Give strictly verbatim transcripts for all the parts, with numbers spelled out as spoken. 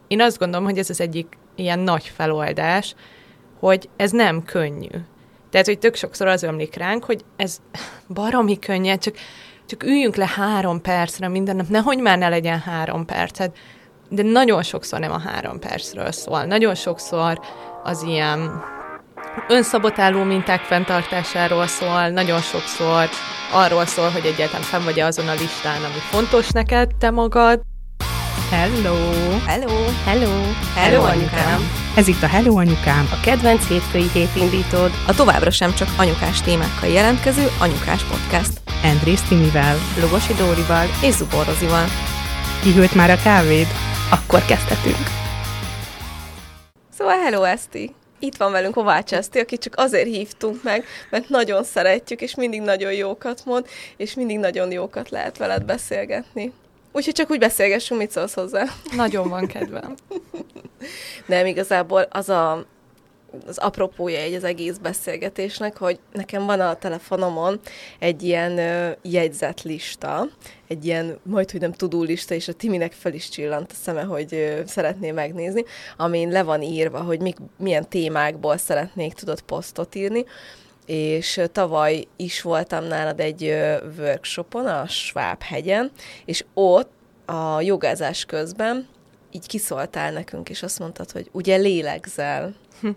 én azt gondolom, hogy ez az egyik ilyen nagy feloldás, hogy ez nem könnyű. Tehát, hogy tök sokszor az ömlik ránk, hogy ez baromi könnyed, csak, csak üljünk le három percre minden nap, nehogy már ne legyen három percet, de nagyon sokszor nem a három percről szól. Nagyon sokszor az ilyen önszabotáló minták fenntartásáról szól, nagyon sokszor arról szól, hogy egyáltalán fenn vagy azon a listán, ami fontos neked, te magad. Hello! Hello! Hello! Hello, anyukám! Ez itt a Hello, anyukám! A kedvenc hétfői hétindítód, a továbbra sem csak anyukás témákkal jelentkező anyukás podcast. Andrész Timivel, Lugosi Dórival és Zubor Rozival. Kihűlt már a kávéd? Akkor kezdhetünk! Szóval hello, Eszti! Itt van velünk Kovács Eszti, akit csak azért hívtunk meg, mert nagyon szeretjük, és mindig nagyon jókat mond, és mindig nagyon jókat lehet veled beszélgetni. Úgyhogy csak úgy beszélgessünk, mit szólsz hozzá. Nagyon van kedvem. Nem, igazából az a, az apropója egy az egész beszélgetésnek, hogy nekem van a telefonomon egy ilyen ö, jegyzetlista, egy ilyen, majd hogy nem to-do lista, és a Timinek fel is csillant a szeme, hogy ö, szeretné megnézni, amin le van írva, hogy mik, milyen témákból szeretnék, tudod, posztot írni, és tavaly is voltam nálad egy workshopon, a Sváb-hegyen, és ott a jogázás közben így kiszóltál nekünk, és azt mondtad, hogy ugye lélegzel.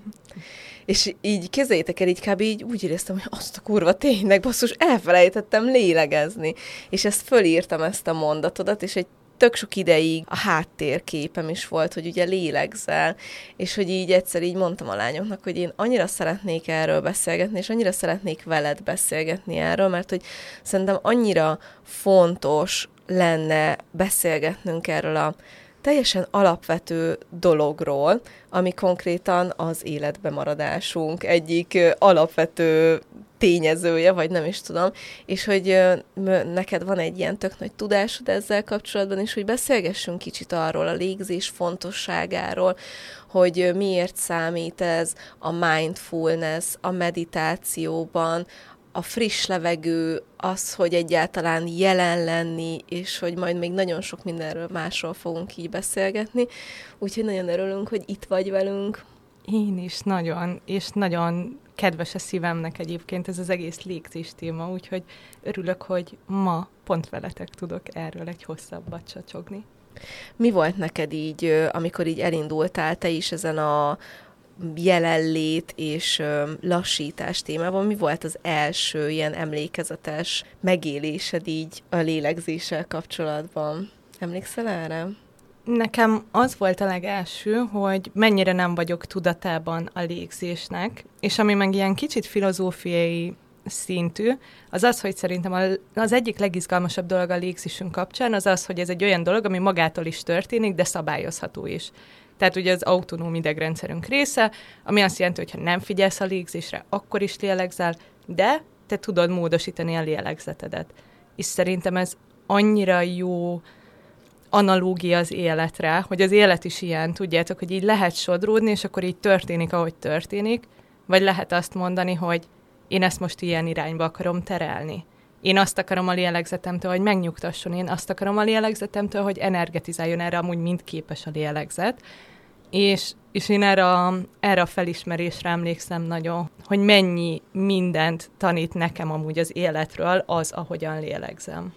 És így képzeljétek el, így kb. Így úgy éreztem, hogy azt a kurva tényleg, basszus, elfelejtettem lélegezni. És ezt fölírtam, ezt a mondatodat, és egy tök sok ideig a háttérképem is volt, hogy ugye lélegzel, és hogy így egyszer így mondtam a lányoknak, hogy én annyira szeretnék erről beszélgetni, és annyira szeretnék veled beszélgetni erről, mert hogy szerintem annyira fontos lenne beszélgetnünk erről a teljesen alapvető dologról, ami konkrétan az életbe maradásunk egyik alapvető tényezője, vagy nem is tudom, és hogy neked van egy ilyen tök nagy tudásod ezzel kapcsolatban, és hogy beszélgessünk kicsit arról, a légzés fontosságáról, hogy miért számít ez a mindfulness, a meditációban, a friss levegő, az, hogy egyáltalán jelen lenni, és hogy majd még nagyon sok mindenről másról fogunk így beszélgetni. Úgyhogy nagyon örülünk, hogy itt vagy velünk. Én is nagyon, és nagyon kedves a szívemnek egyébként ez az egész légzés téma, úgyhogy örülök, hogy ma pont veletek tudok erről egy hosszabbat csacsogni. Mi volt neked így, amikor így elindultál te is ezen a jelenlét és lassítás témában? Mi volt az első ilyen emlékezetes megélésed így a lélegzéssel kapcsolatban? Emlékszel erre? Nekem az volt a legelső, hogy mennyire nem vagyok tudatában a légzésnek, és ami meg ilyen kicsit filozófiai szintű, az az, hogy szerintem az egyik legizgalmasabb dolog a légzésünk kapcsán, az az, hogy ez egy olyan dolog, ami magától is történik, de szabályozható is. Tehát ugye az autonóm idegrendszerünk része, ami azt jelenti, hogy ha nem figyelsz a légzésre, akkor is lélegzel, de te tudod módosítani a lélegzetedet. És szerintem ez annyira jó analógia az életre, hogy az élet is ilyen, tudjátok, hogy így lehet sodródni, és akkor így történik, ahogy történik, vagy lehet azt mondani, hogy én ezt most ilyen irányba akarom terelni. Én azt akarom a lélegzetemtől, hogy megnyugtasson, én azt akarom a lélegzetemtől, hogy energetizáljon, erre amúgy mind képes a lélegzet. És, és én erre a, erre a felismerésre emlékszem nagyon, hogy mennyi mindent tanít nekem amúgy az életről az, ahogyan lélegzem.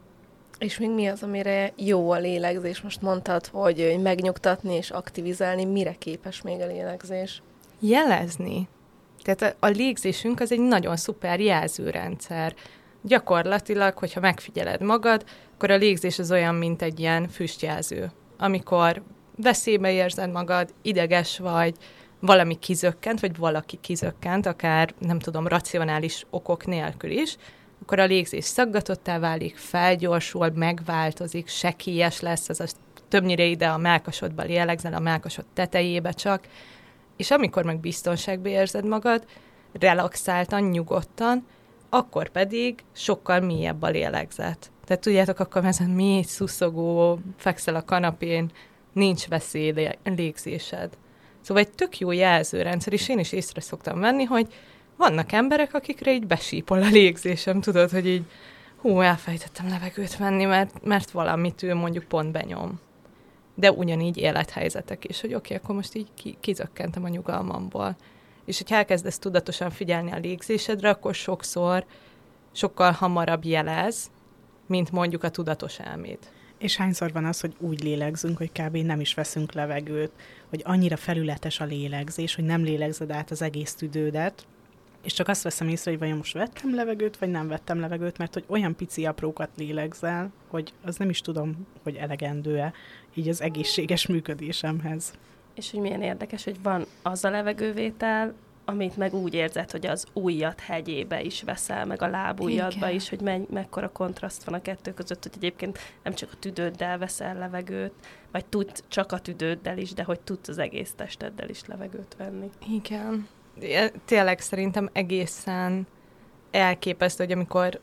És még mi az, amire jó a lélegzés? Most mondtad, hogy megnyugtatni és aktivizálni, mire képes még a lélegzés? Jelezni. Tehát a, a légzésünk az egy nagyon szuper jelzőrendszer. Gyakorlatilag, hogyha megfigyeled magad, akkor a légzés az olyan, mint egy ilyen füstjelző. Amikor veszélybe érzed magad, ideges vagy, valami kizökkent, vagy valaki kizökkent, akár, nem tudom, racionális okok nélkül is, akkor a légzés szaggatottá válik, felgyorsul, megváltozik, sekélyes lesz, ez az többnyire ide a mellkasodba lélegzel, a mellkasod tetejébe csak, és amikor meg biztonságban érzed magad, relaxáltan, nyugodtan, akkor pedig sokkal mélyebb a lélegzet. Tehát tudjátok, akkor ezen mély, szuszogó, fekszel a kanapén, nincs veszély légzésed. Szóval egy tök jó jelzőrendszer, és én is észre szoktam venni, hogy vannak emberek, akikre így besípol a légzésem, tudod, hogy így hú, elfejtettem levegőt venni, mert, mert valamit ő mondjuk pont benyom. de ugyanígy élethelyzetek is, hogy oké, okay, akkor most így ki, kizökkentem a nyugalmamból. És hogyha elkezdesz tudatosan figyelni a légzésedre, akkor sokszor sokkal hamarabb jelez, mint mondjuk a tudatos elméd. És hányszor van az, hogy úgy lélegzünk, hogy kb. Nem is veszünk levegőt, hogy annyira felületes a lélegzés, hogy nem lélegzed át az egész tüdődet, és csak azt veszem észre, hogy vajon most vettem levegőt, vagy nem vettem levegőt, mert hogy olyan pici aprókat lélegzel, hogy az nem is tudom, hogy elegendő-e így az egészséges működésemhez. És hogy milyen érdekes, hogy van az a levegővétel, amit meg úgy érzed, hogy az ujjad hegyébe is veszel, meg a lábujjadba is, hogy me- mekkora kontraszt van a kettő között, hogy egyébként nem csak a tüdőddel veszel levegőt, vagy tudsz csak a tüdőddel is, de hogy tudsz az egész testeddel is levegőt venni. Igen. Tényleg szerintem egészen elképesztő, hogy amikor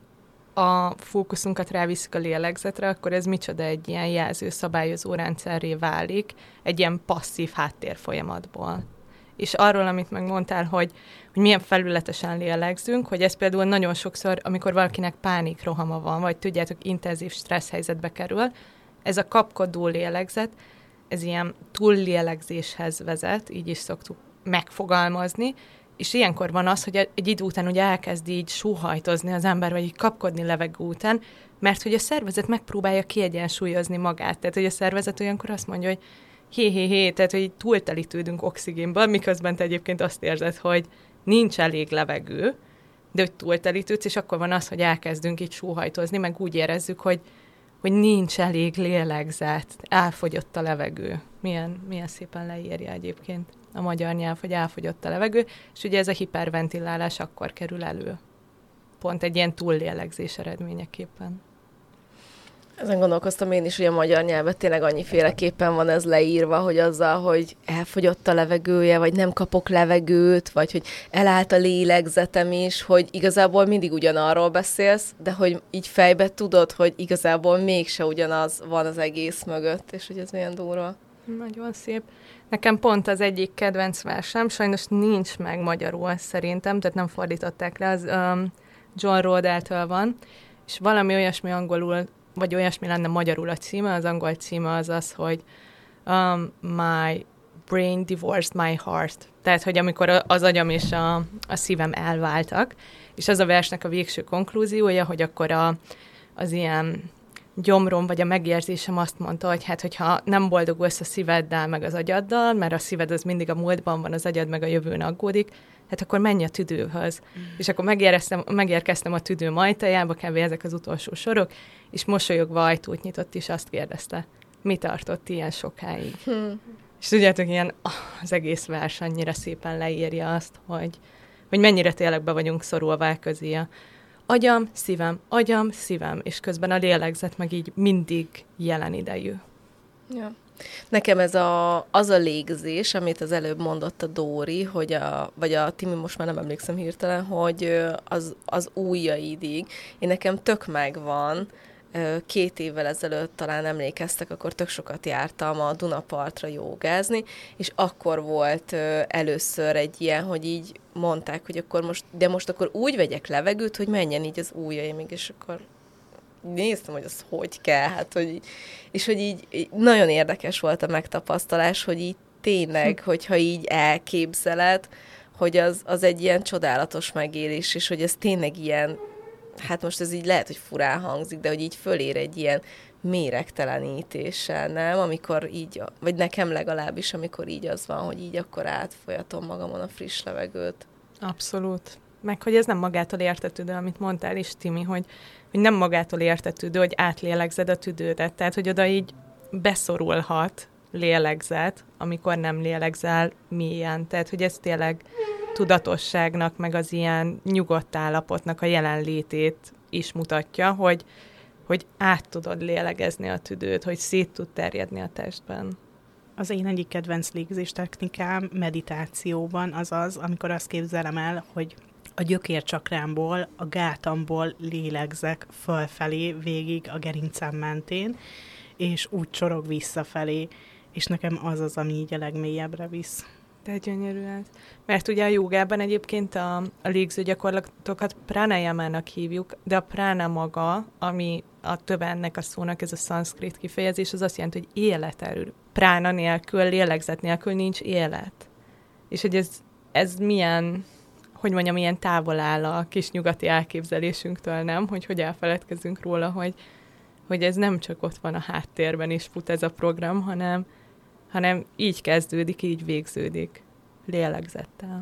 a fókuszunkat ráviszik a lélegzetre, akkor ez micsoda egy ilyen jelző szabályozó rendszerré válik, egy ilyen passzív háttérfolyamatból. És arról, amit megmondtál, hogy, hogy milyen felületesen lélegzünk, hogy ez például nagyon sokszor, amikor valakinek pánikrohama van, vagy tudjátok, intenzív stressz helyzetbe kerül, ez a kapkodó lélegzet, ez ilyen túllélegzéshez vezet, így is szoktuk megfogalmazni, és ilyenkor van az, hogy egy idő után ugye elkezd így sóhajtozni az ember, vagy így kapkodni levegő után, mert hogy a szervezet megpróbálja kiegyensúlyozni magát. Tehát, hogy a szervezet olyankor azt mondja, hogy hé-hé-hé, tehát, hogy túltelítődünk oxigénből, miközben te egyébként azt érzed, hogy nincs elég levegő, de hogy túltelítődsz, és akkor van az, hogy elkezdünk így sóhajtozni, meg úgy érezzük, hogy, hogy nincs elég lélegzet, elfogyott a levegő. Milyen, milyen szépen leírja egyébként a magyar nyelv, hogy elfogyott a levegő, és ugye ez a hiperventilálás akkor kerül elő. Pont egy ilyen túllélegzés eredményeképpen. Ezen gondolkoztam én is, hogy a magyar nyelven tényleg annyiféleképpen van ez leírva, hogy azzal, hogy elfogyott a levegője, vagy nem kapok levegőt, vagy hogy elállt a lélegzetem is, hogy igazából mindig ugyanarról beszélsz, de hogy így fejbe tudod, hogy igazából mégse ugyanaz van az egész mögött, és hogy ez milyen durva. Nagyon szép. Nekem pont az egyik kedvenc versem, sajnos nincs meg magyarul szerintem, tehát nem fordították le, az um, John Rodell-től van, és valami olyasmi angolul, vagy olyasmi lenne magyarul a címe, az angol címe az az, hogy um, My brain divorced my heart. Tehát, hogy amikor az agyam és a, a szívem elváltak, és az a versnek a végső konklúziója, hogy akkor a, az ilyen gyomrom, vagy a megérzésem azt mondta, hogy hát, hogyha nem boldogulsz a szíveddel, meg az agyaddal, mert a szíved az mindig a múltban van, az agyad meg a jövőn aggódik, hát akkor menj a tüdőhöz. Mm. És akkor megérkeztem a tüdő majtajába, kb. Ezek az utolsó sorok, és mosolyogva ajtót nyitott, és azt kérdezte, mi tartott ilyen sokáig. Hmm. És tudjátok, ilyen oh, az egész vers annyira szépen leírja azt, hogy, hogy mennyire tényleg be vagyunk szorulva közé a agyam, szívem, agyam, szívem, és közben a lélegzet meg így mindig jelen idejű. Ja. Nekem ez a, az a légzés, amit az előbb mondott a Dóri, hogy a, vagy a Timi, most már nem emlékszem hirtelen, hogy az, az ujjaidig. Én nekem tök megvan, két évvel ezelőtt talán emlékeztek, akkor tök sokat jártam a Dunapartra jogázni, és akkor volt először egy ilyen, hogy így mondták, hogy akkor most, de most akkor úgy vegyek levegőt, hogy menjen így az ujjaimig, és akkor néztem, hogy az hogy kell, hát, hogy így, és hogy így, így nagyon érdekes volt a megtapasztalás, hogy így tényleg, hogyha így elképzeled, hogy az, az egy ilyen csodálatos megélés, és hogy ez tényleg ilyen, hát most ez így lehet, hogy furán hangzik, de hogy így fölér egy ilyen méregtelenítéssel, nem? Amikor így, vagy nekem legalábbis, amikor így az van, hogy így akkor átfolyatom magamon a friss levegőt. Abszolút. Meg, hogy ez nem magától értetődő, amit mondtál is, Timi, hogy, hogy nem magától értetődő, hogy átlélegzed a tüdődet. Tehát, hogy oda így beszorulhat lélegzet, amikor nem lélegzel mélyen. Tehát, hogy ez tényleg tudatosságnak, meg az ilyen nyugodt állapotnak a jelenlétét is mutatja, hogy, hogy át tudod lélegezni a tüdőt, hogy szét tud terjedni a testben. Az én egyik kedvenc légzés technikám meditációban az az, amikor azt képzelem el, hogy a gyökércsakrámból, a gátamból lélegzek fölfelé, végig a gerincem mentén, és úgy csorog visszafelé, és nekem az az, ami így a legmélyebbre visz. De gyönyörű ez. Mert ugye a jogában egyébként a, a légzőgyakorlatokat pránájámának hívjuk, de a prána maga, ami a több ennek a szónak, ez a szanszkrit kifejezés, az azt jelenti, hogy életerő. Prána nélkül, lélegzet nélkül nincs élet. És hogy ez, ez milyen, hogy mondjam, milyen távol áll a kis nyugati elképzelésünktől, nem? Hogy hogy elfeledkezünk róla, hogy, hogy ez nem csak ott van a háttérben, és fut ez a program, hanem hanem így kezdődik, így végződik. Lélegzettel.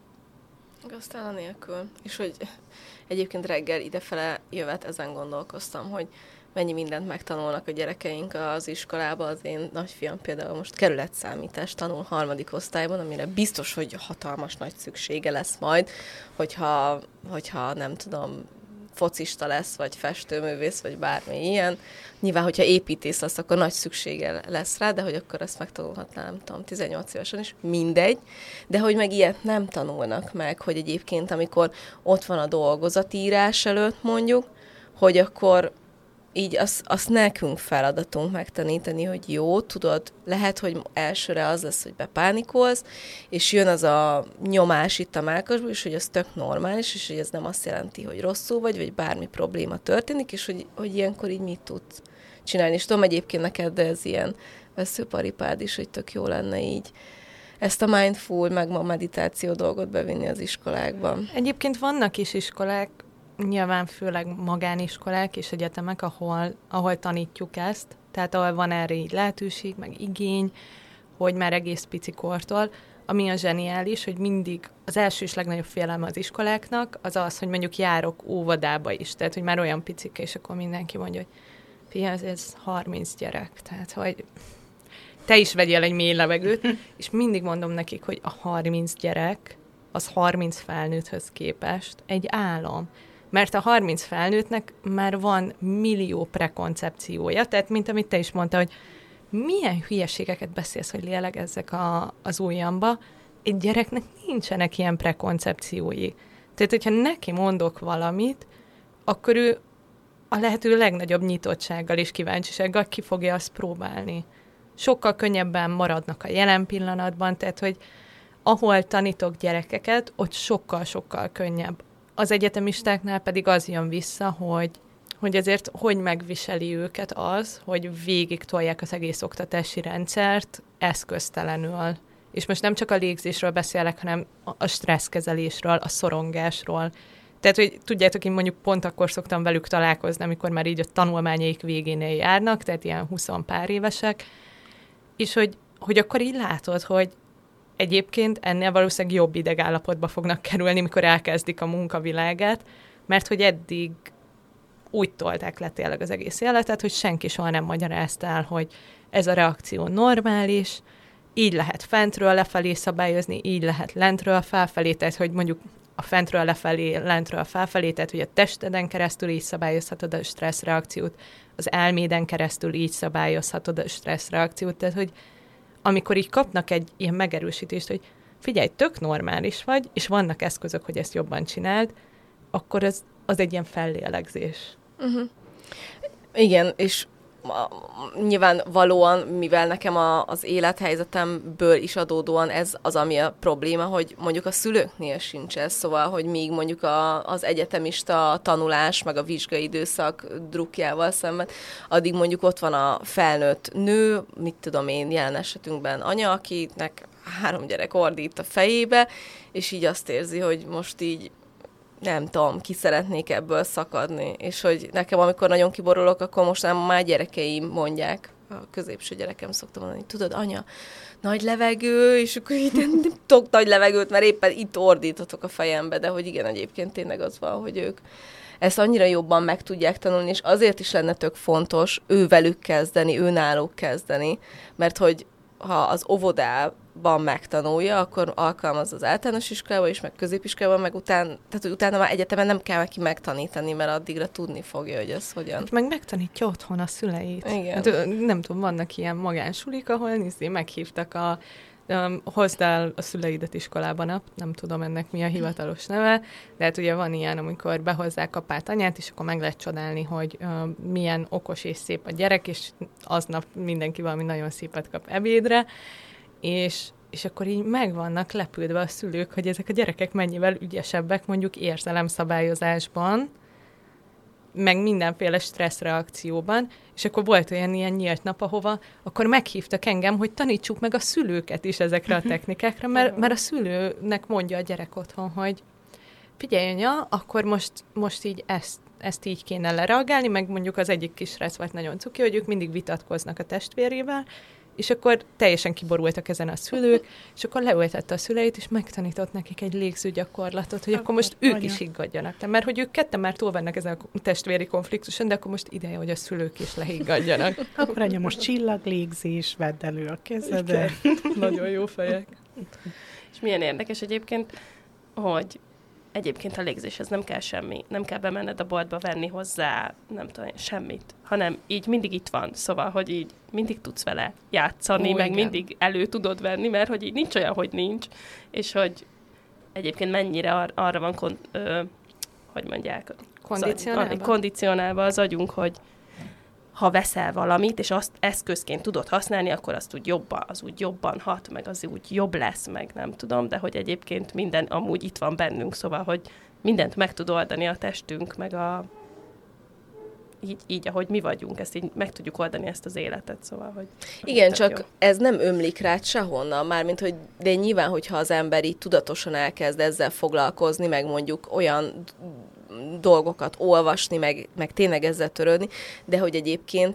Aztán a nélkül. És hogy egyébként reggel idefele jövet, ezen gondolkoztam, hogy mennyi mindent megtanulnak a gyerekeink az iskolába. Az én nagyfiam például most kerületszámítást tanul harmadik osztályban, amire biztos, hogy hatalmas nagy szüksége lesz majd, hogyha, hogyha nem tudom, focista lesz, vagy festőművész, vagy bármi ilyen. Nyilván, hogyha építész lesz, akkor nagy szüksége lesz rá, de hogy akkor ezt megtanulhatná, nem tudom, tizennyolc évesen is, mindegy. De hogy meg ilyet nem tanulnak meg, hogy egyébként, amikor ott van a dolgozatírás előtt mondjuk, hogy akkor így azt, azt nekünk feladatunk megtanítani, hogy jó, tudod, lehet, hogy elsőre az lesz, hogy bepánikolsz, és jön az a nyomás itt a mellkasból, és hogy ez tök normális, és hogy ez nem azt jelenti, hogy rosszul vagy, vagy bármi probléma történik, és hogy, hogy ilyenkor így mit tudsz csinálni. És tudom, egyébként neked ez ilyen veszőparipád is, hogy tök jó lenne így ezt a mindful, meg a meditáció dolgot bevinni az iskolákban. Egyébként vannak is iskolák, nyilván főleg magániskolák és egyetemek, ahol, ahol tanítjuk ezt, tehát ahol van erre így lehetőség, meg igény, hogy már egész pici kortól, ami a zseniális, hogy mindig az első és legnagyobb félelme az iskoláknak az az, hogy mondjuk járok óvodába is, tehát hogy már olyan picik, és akkor mindenki mondja, hogy figyelj, ez, ez harminc gyerek, tehát hogy te is vegyél egy mély levegőt, és mindig mondom nekik, hogy a harminc gyerek az harminc felnőtthöz képest egy álom. Mert a harminc felnőttnek már van millió prekoncepciója, tehát mint amit te is mondta, hogy milyen hülyeségeket beszélsz, hogy lélegezzek a, az ujjamba, egy gyereknek nincsenek ilyen prekoncepciói. Tehát, hogyha neki mondok valamit, akkor ő a lehető legnagyobb nyitottsággal és kíváncsisággal ki fogja azt próbálni. Sokkal könnyebben maradnak a jelen pillanatban, tehát, hogy ahol tanítok gyerekeket, ott sokkal-sokkal könnyebb. Az egyetemistáknál pedig az jön vissza, hogy, hogy ezért hogy megviseli őket az, hogy végig tolják az egész oktatási rendszert eszköztelenül. És most nem csak a légzésről beszélek, hanem a stresszkezelésről, a szorongásról. Tehát, hogy tudjátok, én mondjuk pont akkor szoktam velük találkozni, amikor már így a tanulmányaik végénél járnak, tehát ilyen huszon pár évesek, és hogy, hogy akkor így látod, hogy egyébként ennél valószínűleg jobb idegállapotba fognak kerülni, mikor elkezdik a munkavilágát, mert hogy eddig úgy tolták le tényleg az egész életet, hogy senki soha nem magyarázta el, hogy ez a reakció normális, így lehet fentről lefelé szabályozni, így lehet lentről felfelé, tehát hogy mondjuk a fentről lefelé, lentről felfelé, tehát hogy a testeden keresztül így szabályozhatod a stresszreakciót, az elméden keresztül így szabályozhatod a stresszreakciót, tehát hogy amikor így kapnak egy ilyen megerősítést, hogy figyelj, tök normális vagy, és vannak eszközök, hogy ezt jobban csináld, akkor az, az egy ilyen fellélegzés. Uh-huh. Igen, és nyilvánvalóan, mivel nekem a, az élethelyzetemből is adódóan ez az, ami a probléma, hogy mondjuk a szülőknél sincs ez, szóval, hogy míg mondjuk a, az egyetemista tanulás, meg a vizsgai időszak drukjával szemben, addig mondjuk ott van a felnőtt nő, mit tudom én, jelen esetünkben anya, akinek három gyerek ordít a fejébe, és így azt érzi, hogy most így nem tudom, ki szeretnék ebből szakadni. És hogy nekem, amikor nagyon kiborulok, akkor most nem már gyerekeim mondják, a középső gyerekem szokta mondani, tudod, anya, nagy levegő, és akkor így nem tudok nagy levegőt, mert éppen itt ordítotok a fejembe, de hogy igen, egyébként tényleg az van, hogy ők ezt annyira jobban meg tudják tanulni, és azért is lenne tök fontos ővelük kezdeni, őnáluk kezdeni, mert hogy ha az óvodában megtanulja, akkor alkalmaz az általános iskolában is, meg középiskolában, meg után, tehát hogy utána már egyetemen nem kell neki megtanítani, mert addigra tudni fogja, hogy ez hogyan. Hát meg megtanítja otthon a szüleit. Igen. Hát, nem tudom, vannak ilyen magánsulik, ahol nézd, meghívtak a um, hozd el a szüleidet iskolában, nem tudom ennek mi a hivatalos neve, de hát ugye van ilyen, amikor behozzák apát, anyát, és akkor meg lehet csodálni, hogy um, milyen okos és szép a gyerek, és aznap mindenki valami nagyon szépet kap ebédre, és és akkor így meg vannak lepődve a szülők, hogy ezek a gyerekek mennyivel ügyesebbek mondjuk érzelemszabályozásban, meg mindenféle stresszreakcióban, és akkor volt olyan ilyen nyílt nap, ahova akkor meghívtak engem, hogy tanítsuk meg a szülőket is ezekre a technikákra, mert, mert a szülőnek mondja a gyerek otthon, hogy figyelj, anya, akkor most, most így ezt, ezt így kéne lereagálni, meg mondjuk az egyik kisrác volt nagyon cuki, hogy ők mindig vitatkoznak a testvérével, és akkor teljesen kiborultak ezen a szülők, és akkor leültette a szüleit, és megtanított nekik egy légzőgyakorlatot, hogy akkor most ők is higgadjanak. Mert hogy ők ketten már túl vannak ezen a testvéri konfliktuson, de akkor most ideje, hogy a szülők is lehiggadjanak. Akkor anya, most csillaglégzés, vedd elő a kezedet. Nagyon jó fejek. És milyen érdekes egyébként, hogy egyébként a légzéshez nem kell semmi, nem kell bemenned a boltba venni hozzá, nem tudom, semmit, hanem így mindig itt van, szóval, hogy így mindig tudsz vele játszani, Ó, meg igen. mindig elő tudod venni, mert hogy így nincs olyan, hogy nincs, és hogy egyébként mennyire ar- arra van, kon- ö, hogy mondják, Kondicionálva? Az, kondicionálva az agyunk, hogy ha veszel valamit, és azt eszközként tudod használni, akkor azt úgy jobban, az úgy jobban hat, meg az úgy jobb lesz, meg nem tudom, de hogy egyébként minden amúgy itt van bennünk, szóval, hogy mindent meg tud oldani a testünk, meg a így, így, ahogy mi vagyunk, ezt így meg tudjuk oldani ezt az életet, szóval, hogy... Igen, csak jó. ez nem ömlik rád sehonnan, mármint, hogy de nyilván, hogyha az ember így tudatosan elkezd ezzel foglalkozni, meg mondjuk olyan dolgokat olvasni, meg, meg tényleg ezzel törődni, de hogy egyébként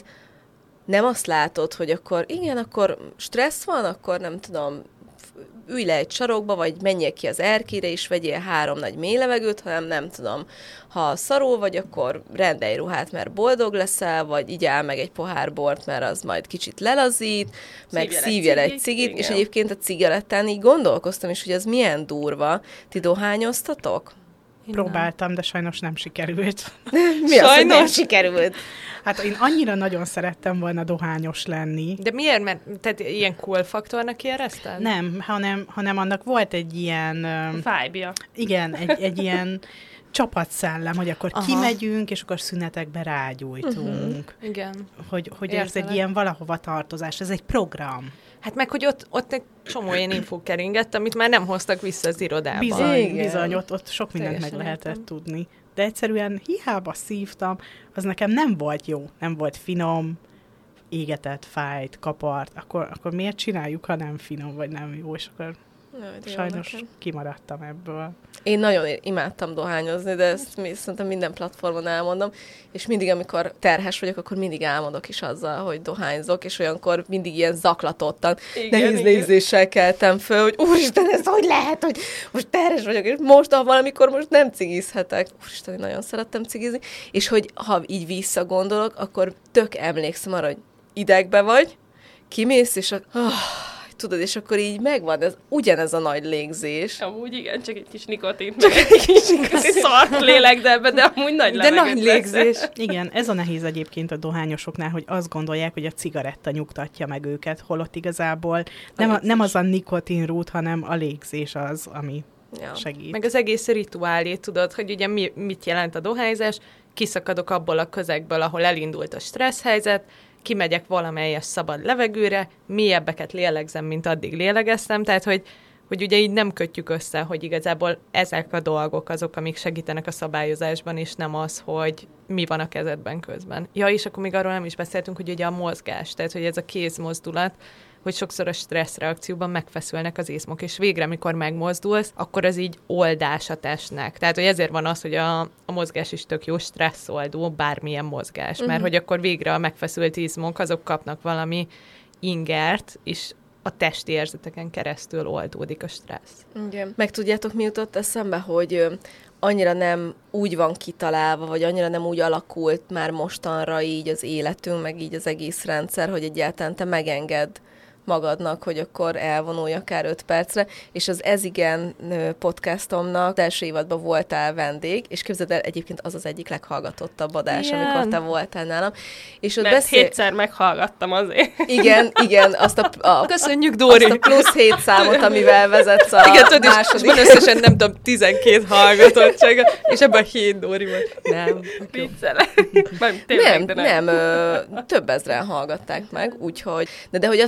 nem azt látod, hogy akkor igen, akkor stressz van, akkor nem tudom, ülj le egy sarokba, vagy menjél ki az erkére, és vegyél három nagy mély levegőt, hanem nem tudom, ha szarul vagy, akkor rendelj ruhát, mert boldog leszel, vagy igyál meg egy pohár bort, mert az majd kicsit lelazít, meg szívjel egy cigit, igen. és egyébként a cigarettán így gondolkoztam is, hogy az milyen durva. Ti dohányoztatok? Próbáltam, de sajnos nem sikerült. Mi az, hogy nem sikerült? Hát én annyira nagyon szerettem volna dohányos lenni. De miért? Mert tehát ilyen cool faktornak érezted? Nem, hanem, hanem annak volt egy ilyen... Vibe-ja. Igen, egy, egy ilyen csapatszellem, hogy akkor Aha. kimegyünk, és akkor szünetekbe rágyújtunk. Uh-huh. Igen. Hogy, hogy ez Értelek. egy ilyen valahova tartozás, ez egy program. Hát meg, hogy ott, ott egy csomó ilyen infó keringett, amit már nem hoztak vissza az irodában. Bizony, Igen. bizony, ott, ott sok mindent meg Teljesen lehetett értem. tudni. De egyszerűen hiába szívtam, az nekem nem volt jó, nem volt finom, égetett, fájt, kapart, akkor, akkor miért csináljuk, ha nem finom, vagy nem jó, és akkor Jaj, sajnos nekem. kimaradtam ebből. Én nagyon imádtam dohányozni, de ezt mi, szerintem minden platformon elmondom, és mindig, amikor terhes vagyok, akkor mindig álmodok is azzal, hogy dohányzok, és olyankor mindig ilyen zaklatottan, Igen, nehéz igen. légzéssel keltem föl, hogy úristen, ez hogy lehet, hogy most terhes vagyok, és most, ha valamikor most nem cigizhetek. Úristen, én nagyon szerettem cigizni, és hogy ha így visszagondolok, akkor tök emlékszem arra, hogy idegbe vagy, kimész, és a... Oh, tudod, és akkor így megvan, ez ugyanez a nagy légzés. Amúgy igen, csak egy kis nikotint, meg egy kis szart lélek, de ebbe, de amúgy nagy De levegőt nagy veszel. légzés. Igen, ez a nehéz egyébként a dohányosoknál, hogy azt gondolják, hogy a cigaretta nyugtatja meg őket, holott igazából nem, a, nem az a nikotinrút, hanem a légzés az, ami Ja. segít. Meg az egész rituálé, tudod, hogy ugye mi, mit jelent a dohányzás, kiszakadok abból a közegből, ahol elindult a stressz helyzet, kimegyek valamelyes szabad levegőre, mélyebbeket lélegzem, mint addig lélegeztem, tehát hogy, hogy ugye így nem kötjük össze, hogy igazából ezek a dolgok azok, amik segítenek a szabályozásban, és nem az, hogy mi van a kezedben közben. Ja, és akkor még arról nem is beszéltünk, hogy ugye a mozgás, tehát hogy ez a kézmozdulat, hogy sokszor a stresszreakcióban megfeszülnek az izmok, és végre, mikor megmozdulsz, akkor az így oldás a testnek. Tehát, hogy ezért van az, hogy a, a mozgás is tök jó stresszoldó, bármilyen mozgás, uh-huh. mert hogy akkor végre a megfeszült izmok, azok kapnak valami ingert, és a testi érzeteken keresztül oldódik a stressz. Igen. Meg tudjátok, mi jutott eszembe, hogy ö, annyira nem úgy van kitalálva, vagy annyira nem úgy alakult már mostanra így az életünk, meg így az egész rendszer, hogy egyáltalán te megengedd magadnak, hogy akkor elvonulj akár öt percre, és az Ez igen podcastomnak az első évadban voltál vendég, és képzeld el, egyébként az az egyik leghallgatottabb adás, Igen. amikor te voltál nálam. És ott Mert beszél... hétszer meghallgattam azért. Igen, igen, azt a, a, Köszönjük, Dóri! azt a plusz hét számot, amivel vezetsz a Igen, tudod, és második... van összesen nem tudom, tizenkét hallgatottsága, és ebben hét Dóri volt. Nem. Viccelek. Nem, tényleg, Nem, de nem, ö, több ezren hallgatták meg, úgyhogy, de, de hogy azt akartam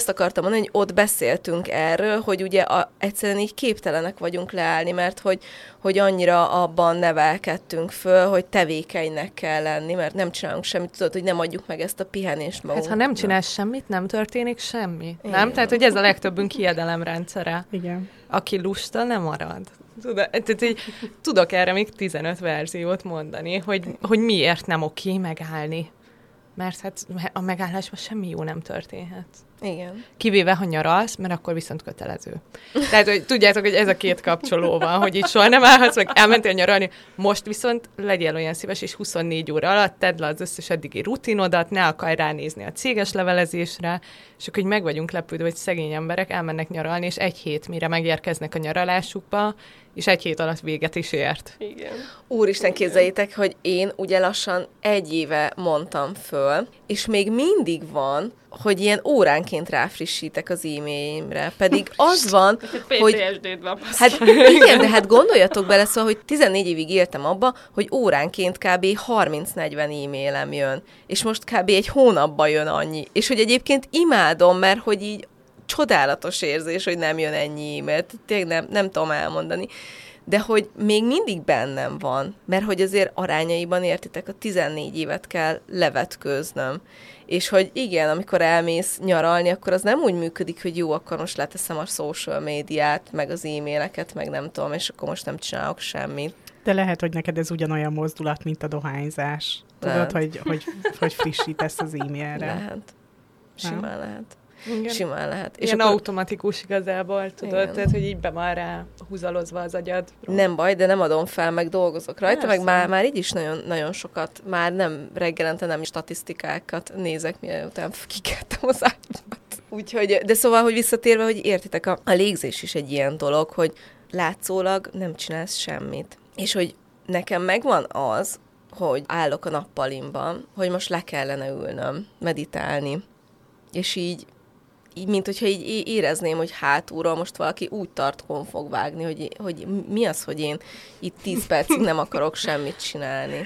mondani, hogy ott beszéltünk erről, hogy ugye a, egyszerűen így képtelenek vagyunk leállni, mert hogy, hogy annyira abban nevelkedtünk föl, hogy tevékenynek kell lenni, mert nem csinálunk semmit, tudod, hogy nem adjuk meg ezt a pihenést magunknak. Hát ha nem csinálsz semmit, nem történik semmi. Igen. Nem? Tehát, hogy ez a legtöbbünk hiedelemrendszere. Igen. Aki lusta, nem marad. Tudod, tehát így, tudok erre még tizenöt verziót mondani, hogy, hogy miért nem oké megállni. Mert hát a megállásban semmi jó nem történhet. Igen. Kivéve, ha nyaralsz, mert akkor viszont kötelező. Tehát, hogy tudjátok, hogy ez a két kapcsoló van, hogy itt soha nem állhatsz, meg elmentél nyaralni, most viszont legyél olyan szíves, és huszonnégy óra alatt tedd le az összes eddigi rutinodat, ne akarj ránézni a céges levelezésre, és akkor így meg vagyunk lepődve, hogy szegény emberek elmennek nyaralni, és egy hét mire megérkeznek a nyaralásukba, és egy hét alatt véget is ért. Igen. Úristen, képzeljétek, hogy én ugye lassan egy éve mondtam föl, és még mindig van, hogy ilyen óránként ráfrissítek az e-mailimre. Pedig az van, hogy... pé té es dé-d van. Hát igen, de hát gondoljatok bele, szóval, hogy tizennégy évig éltem abba, hogy óránként kb. harminc-negyven e-mailem jön. És most kb. Egy hónapban jön annyi. És hogy egyébként imádom, mert hogy így csodálatos érzés, hogy nem jön ennyi e-mailt. Tényleg nem, nem tudom elmondani. De hogy még mindig bennem van, mert hogy azért arányaiban értitek, a tizennégy évet kell levetkőznöm. És hogy igen, amikor elmész nyaralni, akkor az nem úgy működik, hogy jó, akkor most leteszem a social médiát, meg az e-maileket, meg nem tudom, és akkor most nem csinálok semmit. De lehet, hogy neked ez ugyanolyan mozdulat, mint a dohányzás. Tudod, lehet. hogy, hogy, hogy frissítesz az e-mailre. Lehet. Simán nem? lehet. Igen. Simán lehet. És ilyen akkor... automatikus igazából, tudod, igen. Tehát, hogy így be van rá húzalozva az agyad. Nem baj, de nem adom fel, meg dolgozok rajta, Persze. meg már, már így is nagyon, nagyon sokat, már nem reggelente nem statisztikákat nézek, miután kikeltem az ágyat. Úgyhogy, de szóval, hogy visszatérve, hogy értitek, a, a légzés is egy ilyen dolog, hogy látszólag nem csinálsz semmit. És hogy nekem megvan az, hogy állok a nappalimban, hogy most le kellene ülnöm, meditálni, és így így, mint hogyha így érezném, hogy hátulról most valaki úgy tartkon fog vágni, hogy, hogy mi az, hogy én itt tíz percig nem akarok semmit csinálni.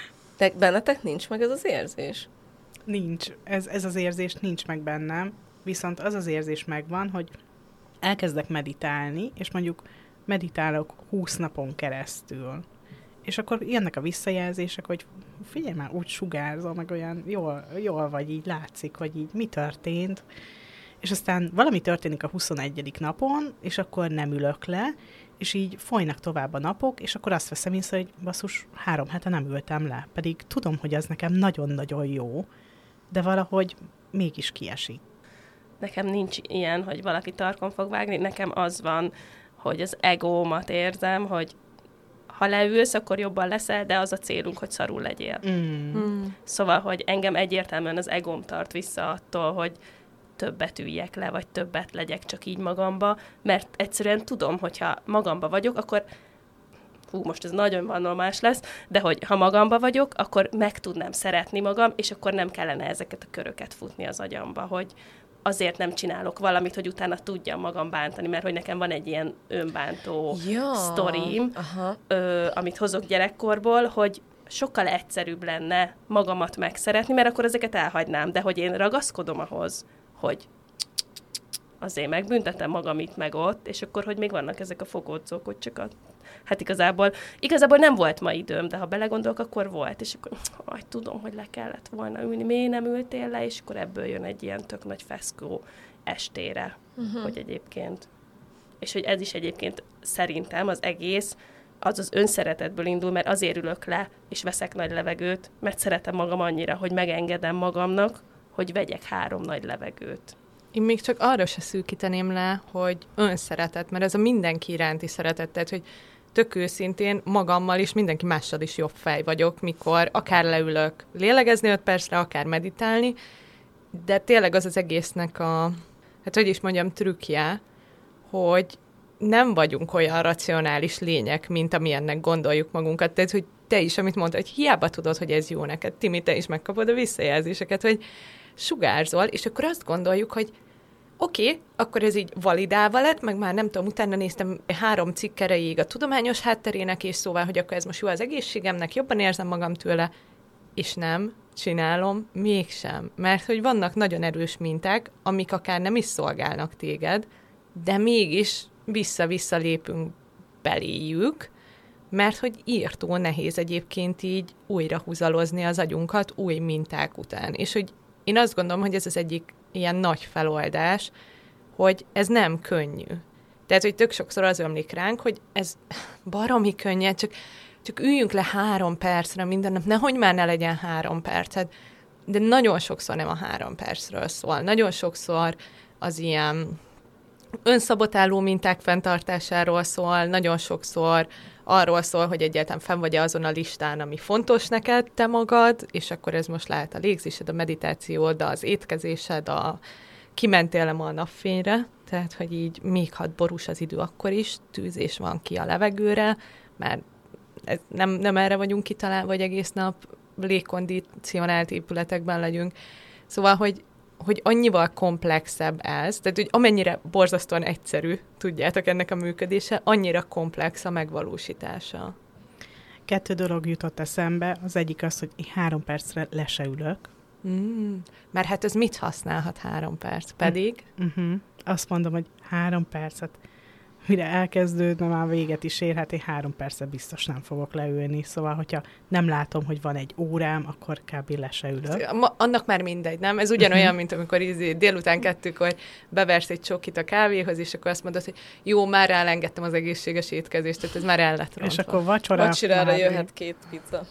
De bennetek nincs meg ez az érzés? Nincs. Ez, ez az érzés nincs meg bennem, viszont az az érzés megvan, hogy elkezdek meditálni, és mondjuk meditálok húsz napon keresztül. És akkor jönnek a visszajelzések, hogy figyelj már, úgy sugárzol, meg olyan jól, jól vagy, így látszik, hogy így mi történt. És aztán valami történik a huszonegyedik napon, és akkor nem ülök le, és így folynak tovább a napok, és akkor azt veszem észre, hogy basszus, három hete nem ültem le. Pedig tudom, hogy az nekem nagyon-nagyon jó, de valahogy mégis kiesik. Nekem nincs ilyen, hogy valaki tarkon fog vágni, nekem az van, hogy az egómat érzem, hogy ha leülsz, akkor jobban leszel, de az a célunk, hogy szarul legyél. Mm. Mm. Szóval, hogy engem egyértelműen az egóm tart vissza attól, hogy többet üljek le, vagy többet legyek csak így magamba, mert egyszerűen tudom, hogyha magamba vagyok, akkor hú, most ez nagyon vannomás lesz, de hogy ha magamba vagyok, akkor meg tudnám szeretni magam, és akkor nem kellene ezeket a köröket futni az agyamba, hogy azért nem csinálok valamit, hogy utána tudjam magam bántani, mert hogy nekem van egy ilyen önbántó ja. sztorim, ö, amit hozok gyerekkorból, hogy sokkal egyszerűbb lenne magamat megszeretni, mert akkor ezeket elhagynám, de hogy én ragaszkodom ahhoz, hogy azért megbüntetem magam itt meg ott, és akkor, hogy még vannak ezek a fogódzók, hogy csak a... Hát igazából, igazából nem volt ma időm, de ha belegondolok, akkor volt, és akkor aj, tudom, hogy le kellett volna ülni, miért nem ültél le, és akkor ebből jön egy ilyen tök nagy feszkó estére, uh-huh. hogy egyébként. És hogy ez is egyébként szerintem az egész, az az önszeretetből indul, mert azért ülök le, és veszek nagy levegőt, mert szeretem magam annyira, hogy megengedem magamnak, hogy vegyek három nagy levegőt. Én még csak arra se szűkíteném le, hogy önszeretet, mert ez a mindenki iránti szeretet, tehát, hogy tök őszintén magammal is, mindenki mással is jobb fej vagyok, mikor akár leülök lélegezni öt percre, akár meditálni, de tényleg az az egésznek a, hát hogy is mondjam, trükkje, hogy nem vagyunk olyan racionális lények, mint amilyennek gondoljuk magunkat. Tehát, hogy te is, amit mondtad, hogy hiába tudod, hogy ez jó neked. Timi, te is megkapod a visszajelzéseket, hogy sugárzol, és akkor azt gondoljuk, hogy oké, okay, akkor ez így validálva lett, meg már nem tudom, utána néztem három cikk erejéig a tudományos hátterének, és szóval, hogy akkor ez most jó az egészségemnek, jobban érzem magam tőle, és nem, csinálom, mégsem. Mert hogy vannak nagyon erős minták, amik akár nem is szolgálnak téged, de mégis vissza-vissza lépünk beléjük, mert hogy írtó nehéz egyébként így újra húzalozni az agyunkat új minták után. És hogy én azt gondolom, hogy ez az egyik ilyen nagy feloldás, hogy ez nem könnyű. Tehát, hogy tök sokszor az ömlik ránk, hogy ez baromi könnyed, csak, csak üljünk le három percre minden nap, nehogy már ne legyen három perced, de nagyon sokszor nem a három percről szól. Nagyon sokszor az ilyen önszabotáló minták fenntartásáról szól, nagyon sokszor arról szól, hogy egyáltalán fenn vagy azon a listán, ami fontos neked, te magad, és akkor ez most lehet a légzésed, a meditációd, az étkezésed, a kimentél ma a napfényre, tehát, hogy így még hat borús az idő, akkor is tűzés van ki a levegőre, mert ez nem, nem erre vagyunk kitalálva, vagy egész nap légkondicionált épületekben legyünk. Szóval, hogy hogy annyival komplexebb ez, tehát hogy amennyire borzasztóan egyszerű, tudjátok, ennek a működése, annyira komplex a megvalósítása. Kettő dolog jutott eszembe, az egyik az, hogy én három percre le se ülök. Mm, mert hát ez mit használhat három perc? Pedig? Uh-huh. Azt mondom, hogy három percet, mire elkezdődne, már véget is ér, hát én három percet biztos nem fogok leülni. Szóval, hogyha nem látom, hogy van egy órám, akkor kb. Le se ülök. Ma, annak már mindegy, nem? Ez ugyanolyan, uh-huh. mint amikor izé, délután kettőkor beversz egy csokit a kávéhoz, és akkor azt mondod, hogy jó, már elengedtem az egészséges étkezést, tehát ez már el lett rontva. És akkor vacsora... Vacsorára jöhet két pizza.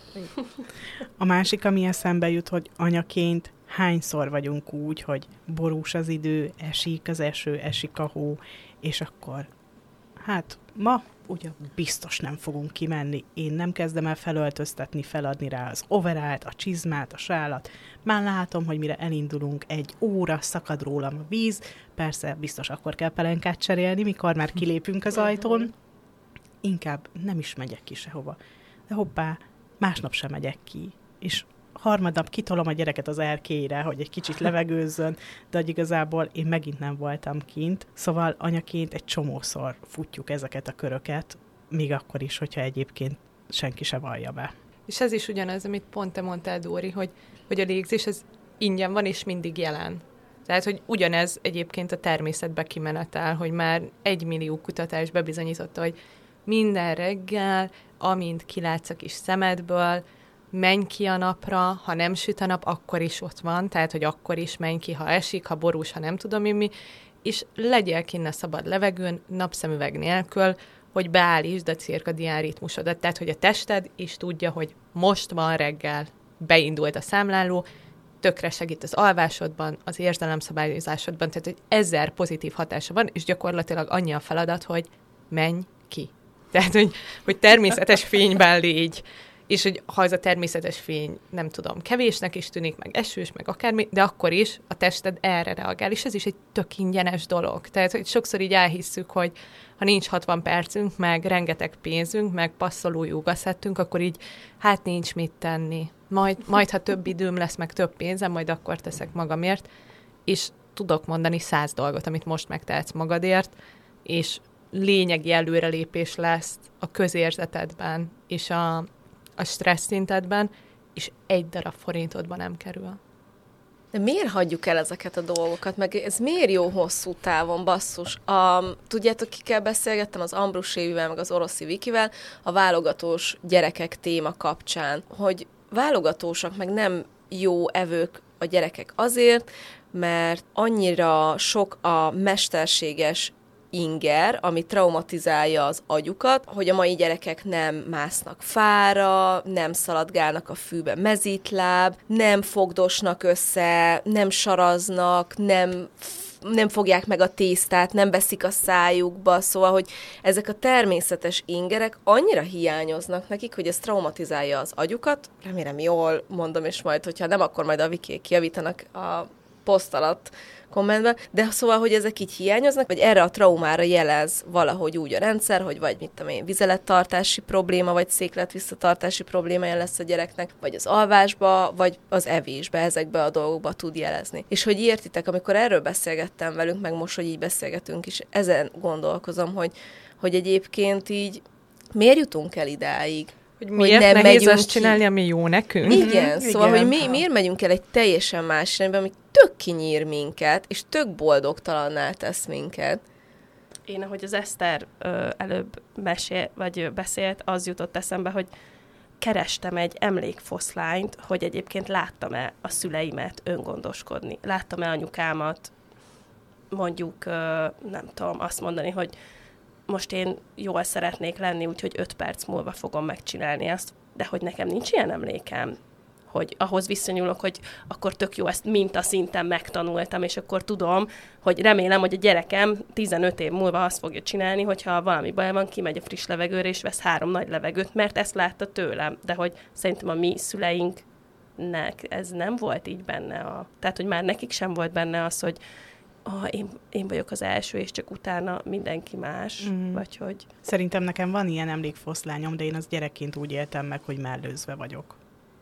A másik, ami eszembe jut, hogy anyaként hányszor vagyunk úgy, hogy borús az idő, esik az eső, esik a hó, és akkor hát ma ugye biztos nem fogunk kimenni. Én nem kezdem el felöltöztetni, feladni rá az overált, a csizmát, a sálat. Már látom, hogy mire elindulunk, egy óra szakad rólam a víz. Persze, biztos akkor kell pelenkát cserélni, mikor már kilépünk az ajtón. Inkább nem is megyek ki sehova. De hoppá, másnap sem megyek ki. És harmadnap kitolom a gyereket az erkélyre, hogy egy kicsit levegőzzön, de hogy igazából én megint nem voltam kint. Szóval anyaként egy csomószor futjuk ezeket a köröket, még akkor is, hogyha egyébként senki se vallja be. És ez is ugyanaz, amit pont te mondtál, Dóri, hogy, hogy a légzés ez ingyen van, és mindig jelen. Tehát, hogy ugyanez egyébként a természetbe kimenetel, hogy már egy millió kutatás bebizonyította, hogy minden reggel, amint kilátsz a kis szemedből, menj ki a napra, ha nem süt a nap, akkor is ott van, tehát, hogy akkor is menj ki, ha esik, ha borús, ha nem tudom én mi, és legyél kinn a szabad levegőn, napszemüveg nélkül, hogy beállítsd a cirkadián ritmusodat, tehát, hogy a tested is tudja, hogy most van reggel, beindult a számláló, tökre segít az alvásodban, az érzelemszabályozásodban, tehát, hogy ezer pozitív hatása van, és gyakorlatilag annyi a feladat, hogy menj ki. Tehát, hogy, hogy természetes fényben légy, és hogy ha ez a természetes fény, nem tudom, kevésnek is tűnik, meg esős, meg akármi, de akkor is a tested erre reagál, és ez is egy tök ingyenes dolog. Tehát, hogy sokszor így elhisszük, hogy ha nincs hatvan percünk, meg rengeteg pénzünk, meg passzoló jogaszettünk, akkor így, hát nincs mit tenni. Majd, majd, ha több időm lesz, meg több pénzem, majd akkor teszek magamért, és tudok mondani száz dolgot, amit most megtehetsz magadért, és lényegi előrelépés lesz a közérzetedben, és a a stressz szintedben, és egy darab forintodban nem kerül. De miért hagyjuk el ezeket a dolgokat? Meg ez miért jó hosszú távon, basszus? A, tudjátok, kikkel beszélgettem? Az Ambrusévivel, meg az Oroszi Vikivel a válogatós gyerekek téma kapcsán, hogy válogatósak, meg nem jó evők a gyerekek azért, mert annyira sok a mesterséges inger, ami traumatizálja az agyukat, hogy a mai gyerekek nem másznak fára, nem szaladgálnak a fűbe mezítláb, nem fogdosnak össze, nem saraznak, nem, nem fogják meg a tésztát, nem veszik a szájukba, szóval, hogy ezek a természetes ingerek annyira hiányoznak nekik, hogy ez traumatizálja az agyukat. Remélem jól mondom, és majd, hogyha nem, akkor majd a Vikiek javítanak a poszt alatt kommentben, de szóval, hogy ezek így hiányoznak, vagy erre a traumára jelez valahogy úgy a rendszer, hogy vagy mit tudom én, vizelettartási probléma, vagy székletvisszatartási problémája lesz a gyereknek, vagy az alvásba, vagy az evésbe, ezekbe a dolgokba tud jelezni. És hogy értitek, amikor erről beszélgettem velünk, meg most, hogy így beszélgetünk is, ezen gondolkozom, hogy, hogy egyébként így miért jutunk el idáig, Hogy miért hogy nem nehéz megyünk azt csinálni, ami jó nekünk? Igen, Mhm, szóval, igen. hogy mi, miért megyünk el egy teljesen más irányba, ami tök kinyír minket, és tök boldogtalanná tesz minket. Én, ahogy az Eszter ö, előbb mesél, vagy ö, beszélt, az jutott eszembe, hogy kerestem egy emlékfoszlányt, hogy egyébként láttam-e a szüleimet öngondoskodni. Láttam-e anyukámat, mondjuk, ö, nem tudom, azt mondani, hogy most én jól szeretnék lenni, úgyhogy öt perc múlva fogom megcsinálni ezt, de hogy nekem nincs ilyen emlékem, hogy ahhoz viszonyulok, hogy akkor tök jó, ezt mintaszinten megtanultam, és akkor tudom, hogy remélem, hogy a gyerekem tizenöt év múlva azt fogja csinálni, hogyha valami baj van, kimegy a friss levegőre, és vesz három nagy levegőt, mert ezt látta tőlem. De hogy szerintem a mi szüleinknek ez nem volt így benne. A, tehát, hogy már nekik sem volt benne az, hogy ah, én, én vagyok az első, és csak utána mindenki más, mm. vagy hogy... Szerintem nekem van ilyen emlékfoszlányom, de én az gyerekként úgy éltem meg, hogy mellőzve vagyok.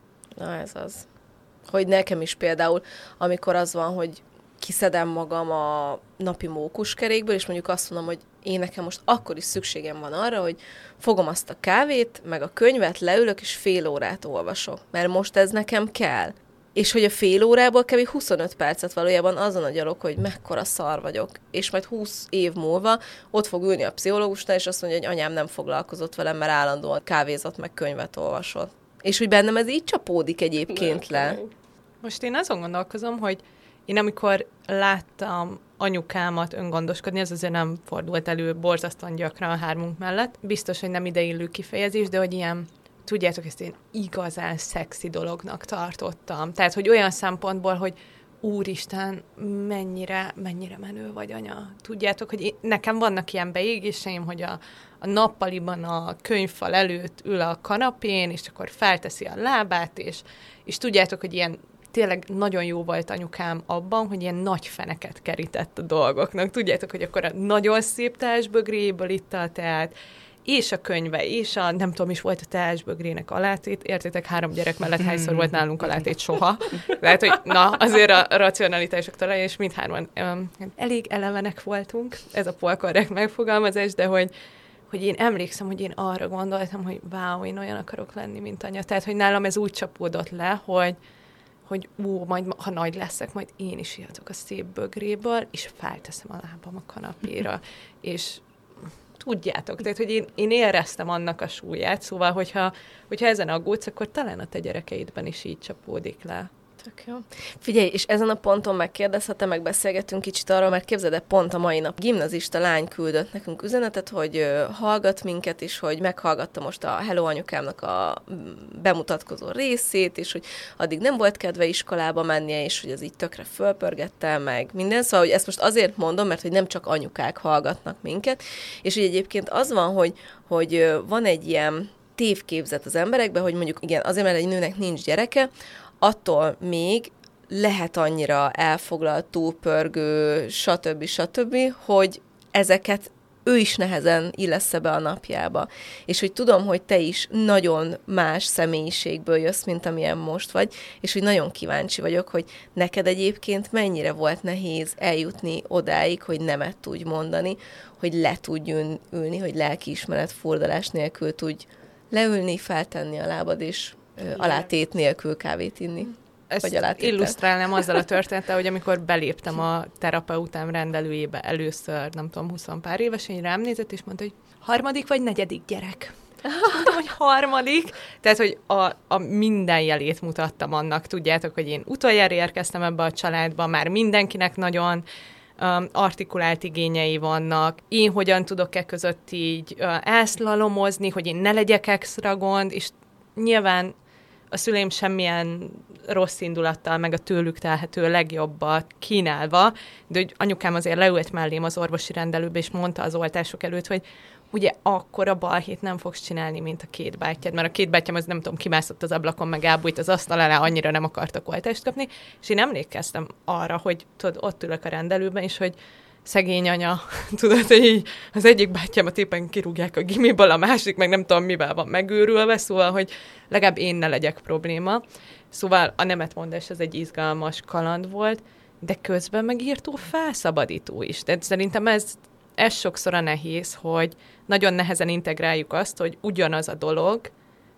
Na ez az. Hogy nekem is például, amikor az van, hogy kiszedem magam a napi mókuskerékből, és mondjuk azt mondom, hogy én nekem most akkor is szükségem van arra, hogy fogom azt a kávét, meg a könyvet, leülök, és fél órát olvasok. Mert most ez nekem kell. És hogy a fél órából kb. huszonöt percet valójában azon a gyalog, hogy mekkora szar vagyok. És majd húsz év múlva ott fog ülni a pszichológusnál, és azt mondja, hogy anyám nem foglalkozott velem, mert állandóan kávézott, meg könyvet olvasott. És hogy bennem ez így csapódik egyébként le. Most én azon gondolkozom, hogy én amikor láttam anyukámat öngondoskodni, ez azért nem fordult elő borzasztóan gyakran a hármunk mellett. Biztos, hogy nem ideillő kifejezés, de hogy ilyen, tudjátok, ezt én igazán szexi dolognak tartottam. Tehát, hogy olyan szempontból, hogy úristen, mennyire, mennyire menő vagy, anya. Tudjátok, hogy én, nekem vannak ilyen beégéseim, hogy a, a nappaliban a könyvfal előtt ül a kanapén, és akkor felteszi a lábát, és, és tudjátok, hogy ilyen tényleg nagyon jó volt anyukám abban, hogy ilyen nagy feneket kerített a dolgoknak. Tudjátok, hogy akkor a nagyon szép teásbögréből itta a teát, és a könyve, és a, nem tudom, is volt a teásbögrének alátét. Értétek, három gyerek mellett hányszor volt nálunk alátét? Soha. Lehet, hogy na, azért a racionalitások talán, és mindhárman um, elég elevenek voltunk, ez a polkorrekt megfogalmazás, de hogy, hogy én emlékszem, hogy én arra gondoltam, hogy wow, én olyan akarok lenni, mint anya. Tehát, hogy nálam ez úgy csapódott le, hogy hogy ú, majd ha nagy leszek, majd én is ihatok a szép bögréből, és felteszem a lábam a kanapéra, és tudjátok, tehát, hogy én, én éreztem annak a súlyát, szóval, hogyha, hogyha ezen aggódsz, akkor talán a te gyerekeidben is így csapódik le. Tök jó. Figyelj, és ezen a ponton megkérdezhetem, megbeszélgetünk kicsit arról, mert képzeld el, pont a mai nap gimnazista lány küldött nekünk üzenetet, hogy ö, hallgat minket is, hogy meghallgatta most a Hello anyukámnak a bemutatkozó részét, és hogy addig nem volt kedve iskolába mennie, és hogy ez így tökre fölpörgette meg minden. Szóval, hogy ezt most azért mondom, mert hogy nem csak anyukák hallgatnak minket, és hogy egyébként az van, hogy, hogy ö, van egy ilyen tévképzet az emberekben, hogy mondjuk igen, azért, mert egy nőnek nincs gyereke, attól még lehet annyira elfoglalt, túlpörgő, stb. stb., hogy ezeket ő is nehezen illesz be a napjába. És hogy tudom, hogy te is nagyon más személyiségből jössz, mint amilyen most vagy, és hogy nagyon kíváncsi vagyok, hogy neked egyébként mennyire volt nehéz eljutni odáig, hogy nemet tudj mondani, hogy le tudj ülni, hogy lelkiismeret furdalás nélkül tudj leülni, feltenni a lábad, és alátét nélkül kávét inni. Ezt illusztrálnám azzal a történettel, hogy amikor beléptem a terapeutám rendelőjébe először, nem tudom, húsz pár évesen, így rám nézett, és mondta, hogy harmadik vagy negyedik gyerek. És mondtam, hogy harmadik. Tehát, hogy a, a minden jelét mutattam annak. Tudjátok, hogy én utoljára érkeztem ebbe a családba, már mindenkinek nagyon um, artikulált igényei vannak. Én hogyan tudok-e között így uh, elszlalomozni, hogy én ne legyek extra gond, és nyilván a szüleim semmilyen rossz indulattal, meg a tőlük telhető legjobbat kínálva, de hogy anyukám azért leült mellém az orvosi rendelőbe, és mondta az oltások előtt, hogy ugye akkora balhét nem fogsz csinálni, mint a két bátyád, mert a két bátyám az nem tudom, kimászott az ablakon, meg elbújt az asztal alá, annyira nem akartak oltást kapni, és én emlékeztem arra, hogy tudod, ott ülök a rendelőben, és hogy szegény anya, tudod, hogy így az egyik bátyámat éppen kirúgják a gimiből, a másik meg nem tudom mivel van megőrülve, szóval, hogy legalább én ne legyek probléma. Szóval a nemetmondás az egy izgalmas kaland volt, de közben meg írtó felszabadító is. Tehát szerintem ez, ez sokszor a nehéz, hogy nagyon nehezen integráljuk azt, hogy ugyanaz a dolog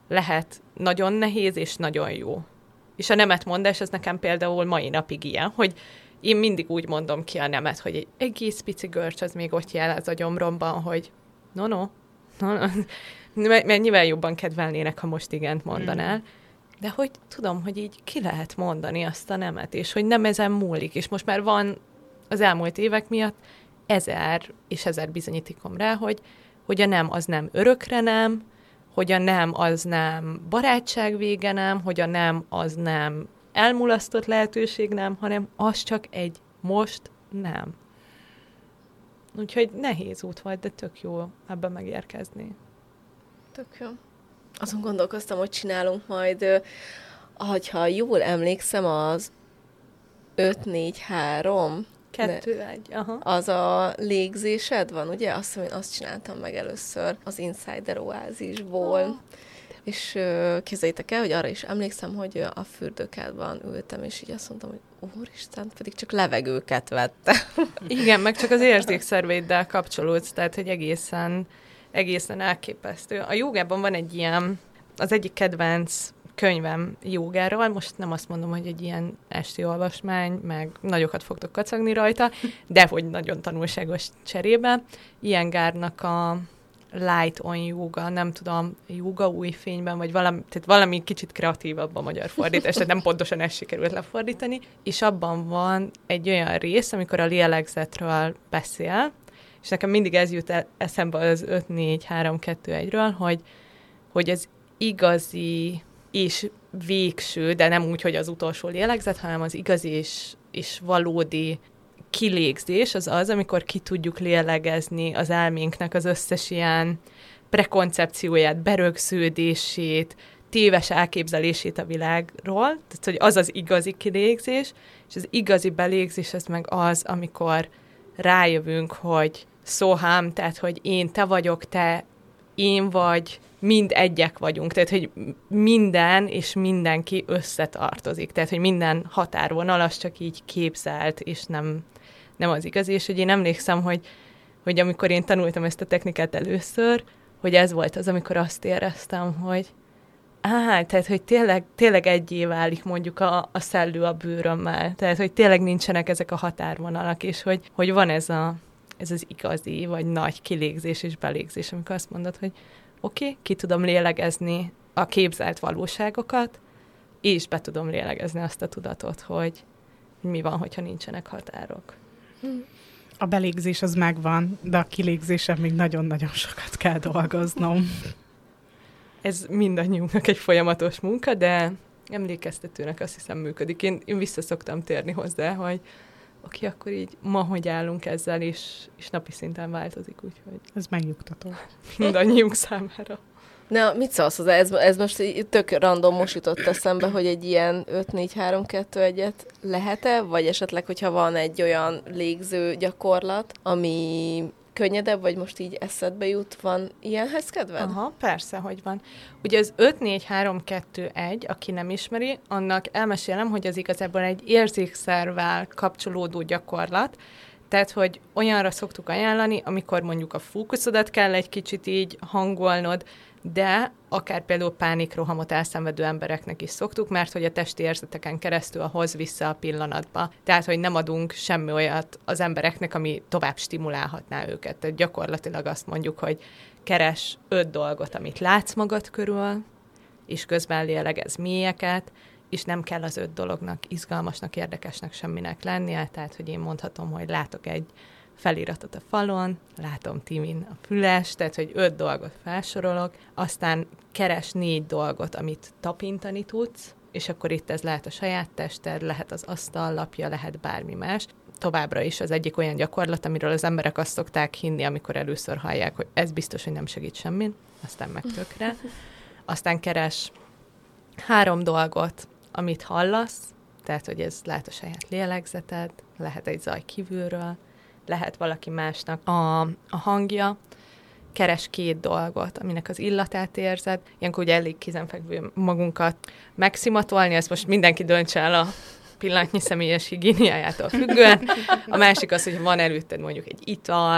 lehet nagyon nehéz és nagyon jó. És a nemetmondás, ez nekem például mai napig ilyen, hogy én mindig úgy mondom ki a nemet, hogy egy egész pici görcs az még ott jel az a gyomromban, hogy no, no, no, no. Mennyivel jobban kedvelnének, ha most igent mondanál. Mm. De hogy tudom, hogy így ki lehet mondani azt a nemet, és hogy nem ezen múlik. És most már van az elmúlt évek miatt ezer és ezer bizonyítékom rá, hogy, hogy a nem az nem örökre nem, hogy a nem az nem barátság vége nem, hogy a nem az nem elmulasztott lehetőség nem, hanem az csak egy most nem. Úgyhogy nehéz út volt, de tök jó ebben megérkezni. Tök jó. Azon gondolkoztam, hogy csinálunk majd, ha jól emlékszem, az öt négy három Kettő, egy, aha. Az a légzésed van, ugye? Azt, én azt csináltam meg először az Insider Oázisból. Oh. És uh, képzeljétek el, hogy arra is emlékszem, hogy a fürdőkádban ültem, és így azt mondtam, hogy úristen, pedig csak levegőket vettem. Igen, meg csak az érzékszerveiddel kapcsolódsz, tehát, hogy egészen, egészen elképesztő. A jógában van egy ilyen, az egyik kedvenc könyvem jógáról, most nem azt mondom, hogy egy ilyen esti olvasmány, meg nagyokat fogtok kacagni rajta, de hogy nagyon tanulságos cserébe. Ilyen Gárnak a Light on Yoga, nem tudom, yoga új fényben, vagy valami, tehát valami kicsit kreatívabb a magyar fordítás, tehát nem pontosan ezt sikerült lefordítani, és abban van egy olyan rész, amikor a lélegzetről beszél, és nekem mindig ez jut el, eszembe az öt négy három kettő egyről, hogy, hogy ez igazi és végső, de nem úgy, hogy az utolsó lélegzet, hanem az igazi és, és valódi kilégzés az az, amikor ki tudjuk lélegezni az elménknek az összes ilyen prekoncepcióját, berögződését, téves elképzelését a világról, tehát hogy az az igazi kilégzés, és az igazi belégzés az meg az, amikor rájövünk, hogy szóhám, tehát hogy én, te vagyok, te, én vagy, mind egyek vagyunk, tehát hogy minden és mindenki összetartozik, tehát hogy minden határvonal az csak így képzelt, és nem, nem az igazi, és hogy én emlékszem, hogy, hogy amikor én tanultam ezt a technikát először, hogy ez volt az, amikor azt éreztem, hogy á, tehát, hogy tényleg, tényleg egyé válik mondjuk a, a szellő a bőrömmel, tehát, hogy tényleg nincsenek ezek a határvonalak, és hogy, hogy van ez, a, ez az igazi, vagy nagy kilégzés és belégzés, amikor azt mondod, hogy oké, okay, ki tudom lélegezni a képzelt valóságokat, és be tudom lélegezni azt a tudatot, hogy mi van, hogyha nincsenek határok. A belégzés az megvan, de a kilégzésen még nagyon-nagyon sokat kell dolgoznom. Ez mindannyiunknak egy folyamatos munka, de emlékeztetőnek azt hiszem működik. Én, én vissza szoktam térni hozzá, hogy oké, akkor így ma hogy állunk ezzel, és, és napi szinten változik, úgyhogy... Ez megnyugtató. Mindannyiunk számára. Na, mit szólsz hozzá? Ez, ez most tök random most jutott eszembe, hogy egy ilyen öt négy három kettő egyet lehet-e? Vagy esetleg, hogyha van egy olyan légző gyakorlat, ami könnyedebb, vagy most így eszedbe jut, van ilyenhez kedved? Aha, persze, hogy van. Ugye az öt négy három kettő egy, aki nem ismeri, annak elmesélem, hogy az igazából egy érzékszervvel kapcsolódó gyakorlat, tehát, hogy olyanra szoktuk ajánlani, amikor mondjuk a fókuszodat kell egy kicsit így hangolnod, de akár például pánikrohamot elszenvedő embereknek is szoktuk, mert hogy a testi érzeteken keresztül hoz vissza a pillanatba. Tehát, hogy nem adunk semmi olyat az embereknek, ami tovább stimulálhatná őket. Tehát gyakorlatilag azt mondjuk, hogy keres öt dolgot, amit látsz magad körül, és közben lélegez mélyeket, és nem kell az öt dolognak izgalmasnak, érdekesnek semminek lennie, tehát, hogy én mondhatom, hogy látok egy feliratot a falon, látom Timin a füles, tehát, hogy öt dolgot felsorolok, aztán keres négy dolgot, amit tapintani tudsz, és akkor itt ez lehet a saját tested, lehet az asztallapja, lehet bármi más. Továbbra is az egyik olyan gyakorlat, amiről az emberek azt szokták hinni, amikor először hallják, hogy ez biztos, hogy nem segít semmin, aztán meg tökre. Aztán keres három dolgot, amit hallasz, tehát, hogy ez lehet a saját lélegzeted, lehet egy zaj kívülről, lehet valaki másnak a, a hangja, keres két dolgot, aminek az illatát érzed. Ilyenkor ugye elég kézenfekvő magunkat megszimatolni, ezt most mindenki döntse el a pillanatnyi személyes higiéniájától függően. A másik az, hogy van előtted mondjuk egy ital,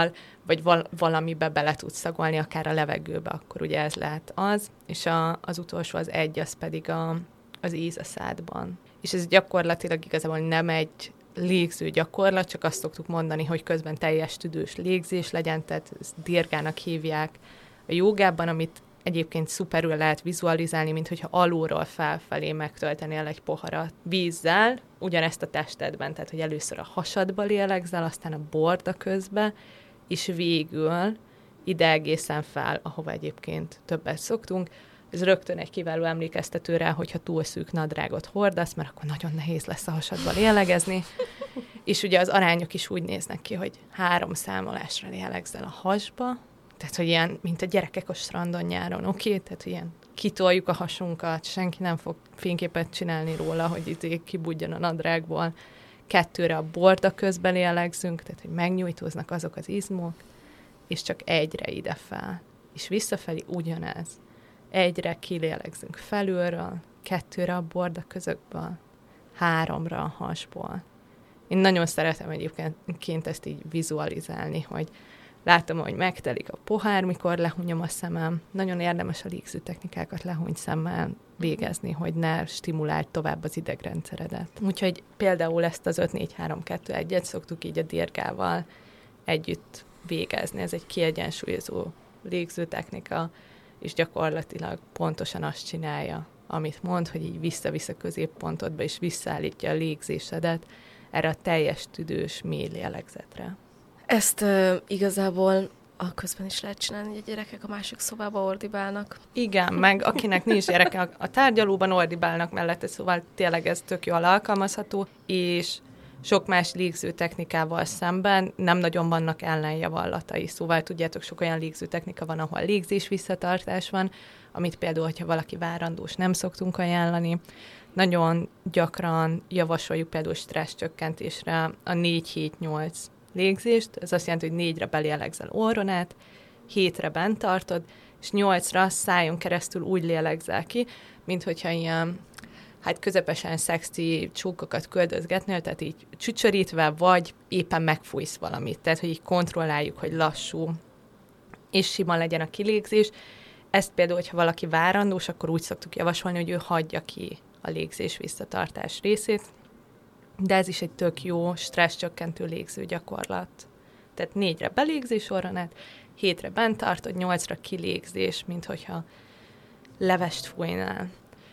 vagy val- valamibe bele tudsz szagolni, akár a levegőbe, akkor ugye ez lehet az, és a, az utolsó, az egy, az pedig a, az íz a szádban. És ez gyakorlatilag igazából nem egy légző gyakorlat, csak azt szoktuk mondani, hogy közben teljes tüdős légzés legyen, tehát ezt dirgának hívják a jogában, amit egyébként szuperül lehet vizualizálni, mint hogyha alulról felfelé megtöltenél egy poharat vízzel, ugyanezt a testedben, tehát hogy először a hasadba lélegzel, aztán a borda közbe, és végül ide egészen fel, ahova egyébként többet szoktunk. Ez rögtön egy kiváló emlékeztető rá, hogyha túl szűk nadrágot hordasz, mert akkor nagyon nehéz lesz a hasadba lélegezni. És ugye az arányok is úgy néznek ki, hogy három számolásra lélegzel a hasba, tehát, hogy ilyen, mint a gyerekek a strandon nyáron, oké? Okay? Tehát, ilyen kitoljuk a hasunkat, senki nem fog fényképet csinálni róla, hogy itt kibudjan a nadrágból. Kettőre a borda közben lélegzünk, tehát, hogy megnyújtóznak azok az izmok, és csak egyre ide fel. És visszafelé ugyanez. Egyre kilélegzünk felülről, kettőre a borda közökből, háromra a hasból. Én nagyon szeretem egyébként ezt így vizualizálni, hogy látom, hogy megtelik a pohár, mikor lehúnyom a szemem. Nagyon érdemes a légző technikákat lehúny szemmel végezni, hogy ne stimuláld tovább az idegrendszeredet. Úgyhogy például ezt az öt négy három kettő egyet szoktuk így a dirgával együtt végezni. Ez egy kiegyensúlyozó légző technika, és gyakorlatilag pontosan azt csinálja, amit mond, hogy így vissza-vissza a középpontodba, és visszaállítja a légzésedet erre a teljes tüdős mély lélegzetre. Ezt uh, igazából a közben is lehet csinálni, hogy a gyerekek a másik szobába ordibálnak. Igen, meg akinek nincs gyereke, a tárgyalóban ordibálnak mellette, szóval tényleg ez tök jól alkalmazható, és sok más légző technikával szemben nem nagyon vannak ellenjavallatai. Szóval tudjátok, sok olyan légző technika van, ahol légzés visszatartás van, amit például, hogyha valaki várandós, nem szoktunk ajánlani. Nagyon gyakran javasoljuk például stresszcsökkentésre a négy hét nyolc légzést. Ez azt jelenti, hogy négyre belélegzel orron át, hétre bent tartod, és nyolcra szájon keresztül úgy lélegzel ki, mint hogyha ilyen hát közepesen szexi csókokat köldözgetnél, tehát így csücsörítve, vagy éppen megfújsz valamit. Tehát, hogy így kontrolláljuk, hogy lassú és sima legyen a kilégzés. Ezt például, hogyha valaki várandós, akkor úgy szoktuk javasolni, hogy ő hagyja ki a légzés visszatartás részét, de ez is egy tök jó stresszcsökkentő légző gyakorlat. Tehát négyre belégzés orron át, hétre bent tartod, nyolcra kilégzés, mint hogyha levest fújnál.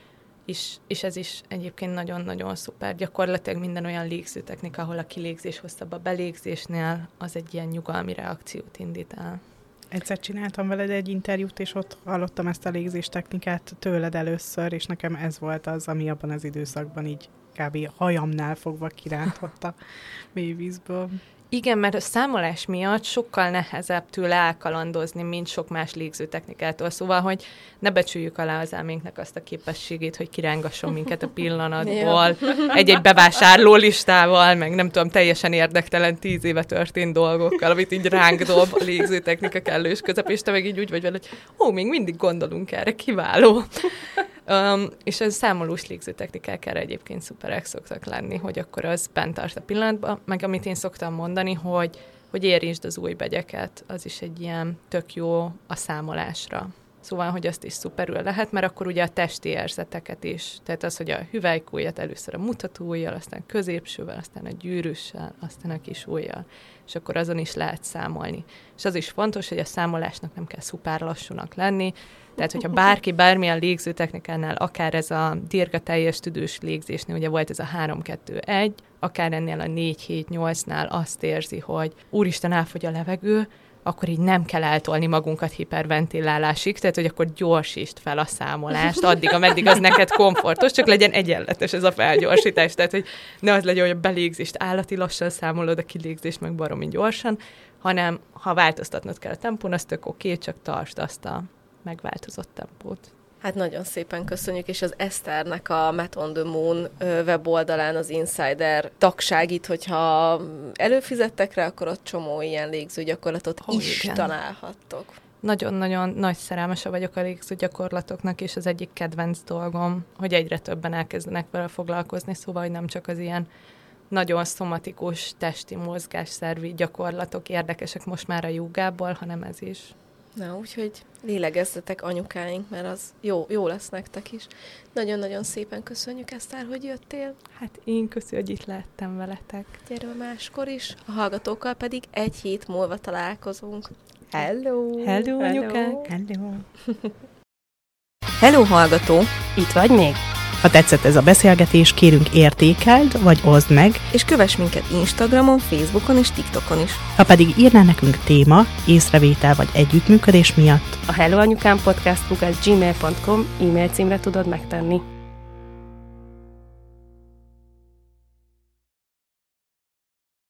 És, és ez is egyébként nagyon-nagyon szuper. Gyakorlatilag minden olyan légző technika, ahol a kilégzés hosszabb a belégzésnél, az egy ilyen nyugalmi reakciót indít el. Egyszer csináltam veled egy interjút, és ott hallottam ezt a légzés technikát tőled először, és nekem ez volt az, ami abban az időszakban így kb. Hajamnál fogva kirántott a mélyvízből. Igen, mert a számolás miatt sokkal nehezebb tőle elkalandozni, mint sok más légző technikától. Szóval, hogy ne becsüljük alá az elménknek azt a képességét, hogy kirángasson minket a pillanatból, egy-egy bevásárló listával, meg nem tudom, teljesen érdektelen tíz éve történt dolgokkal, amit így ránk dob a légző technika kellős közepés, te meg így úgy vagy vele, hogy ó, még mindig gondolunk erre, kiváló. Um, és a számolós légző technikák erre egyébként szuperek szoktak lenni, hogy akkor az bent tart a pillanatban, meg amit én szoktam mondani, hogy, hogy érintsd az új begyeket, az is egy ilyen tök jó a számolásra. Szóval, hogy azt is szuperül lehet, mert akkor ugye a testi érzeteket is, tehát az, hogy a hüvelykujjat először a mutatóujjal, aztán középsővel, aztán a gyűrűssel, aztán a kis ujjal, és akkor azon is lehet számolni. És az is fontos, hogy a számolásnak nem kell szuper lassúnak lenni, tehát, hogyha bárki bármilyen légző technikánál, akár ez a dirga teljes tüdős légzésnél, ugye volt ez a három kettő egy, akár ennél a négy hét nyolcnál azt érzi, hogy úristen, elfogy a levegő, akkor így nem kell eltolni magunkat hiperventilálásig, tehát, hogy akkor gyorsítsd fel a számolást, addig, ameddig az neked komfortos, csak legyen egyenletes ez a felgyorsítás, tehát, hogy ne az legyen, hogy a belégzést állati lassan számolod, a kilégzést meg baromi gyorsan, hanem ha változtatnod kell a tempón, az tök oké, csak tartsd azt a megváltozott tempót. Hát nagyon szépen köszönjük, és az Eszternek a Met on the Moon weboldalán az Insider tagságit, hogyha előfizettek rá, akkor ott csomó ilyen légző gyakorlatot oh, is igen. találhattok. Nagyon-nagyon nagy szerelmese vagyok a légző gyakorlatoknak, és az egyik kedvenc dolgom, hogy egyre többen elkezdenek vele foglalkozni, szóval, hogy nem csak az ilyen nagyon szomatikus testi mozgásszervi gyakorlatok érdekesek most már a jogából, hanem ez is. Na, úgyhogy lélegezzetek, anyukáink, mert az jó, jó lesz nektek is. Nagyon-nagyon szépen köszönjük, Eszter, hogy jöttél. Hát én köszönöm, hogy itt lehettem veletek. Gyere máskor is, a hallgatókkal pedig egy hét múlva találkozunk. Hello! Hello, anyukák! Hello! Hello, hallgató! Itt vagy még? Ha tetszett ez a beszélgetés, kérünk értékeld, vagy oszd meg, És kövess minket Instagramon, Facebookon és TikTokon is. ha pedig írnál nekünk téma, észrevétel vagy együttműködés miatt, A Hello Anyukám Podcast kukac gmail pont com e-mail címre tudod megtenni.